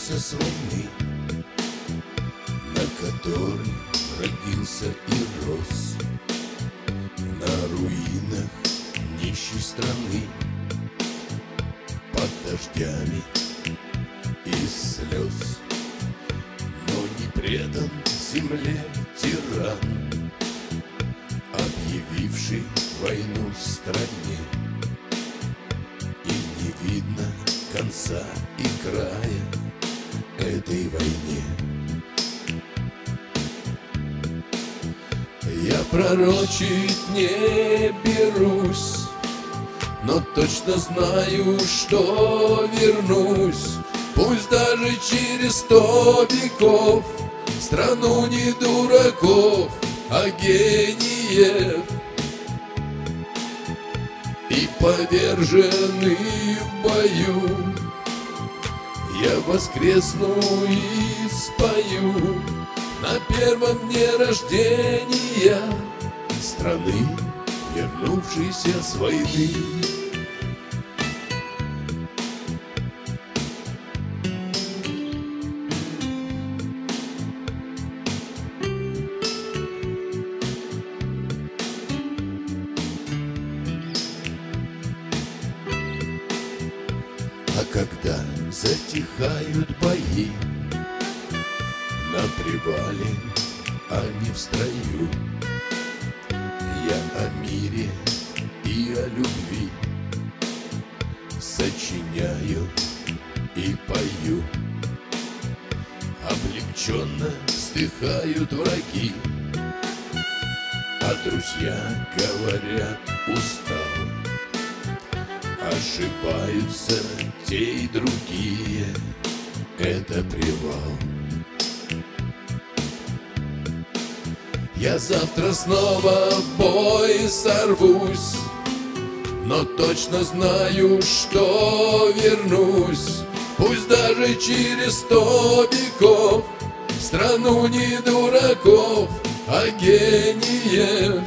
вернулся с войны, на которой родился и рос, на руинах нищей страны, под дождями из слез, но не предан земле тиран, объявивший войну стране. И не видно конца и края этой войне. Я пророчить не берусь, но точно знаю, что вернусь, пусть даже через 100 веков, в страну не дураков, а гениев. И поверженный в бою я воскресну и спою на первом дне рождения страны, вернувшейся с войны. А когда затихают бои на привале, а не в строю, я о мире и о любви сочиняю и пою. Облегченно вздыхают враги, а друзья говорят: устал. Ошибаются те и другие, это привал. Я завтра снова в бой сорвусь, но точно знаю, что вернусь, пусть даже через 100 веков, в страну не дураков, а гениев.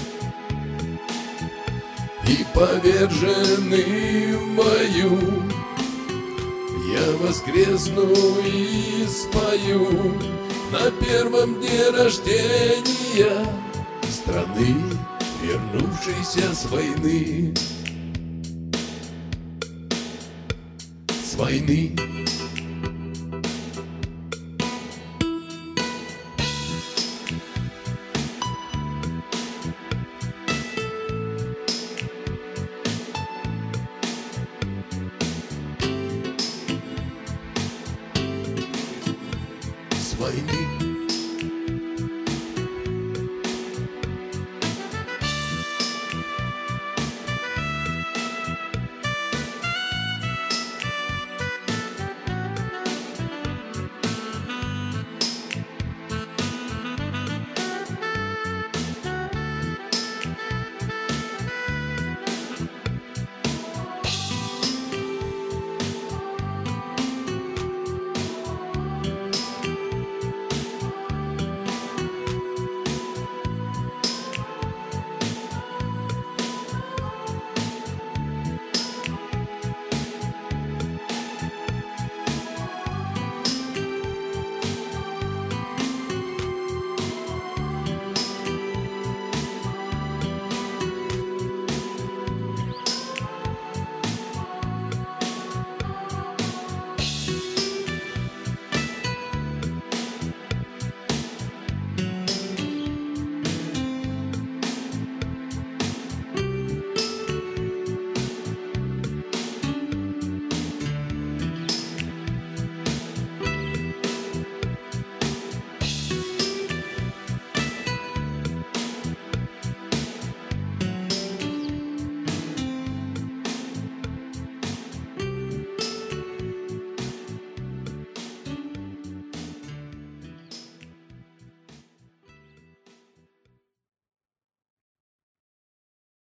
И поверженный в бою я воскресну и спою на первом дне рождения страны, вернувшейся с войны. С войны. Войны.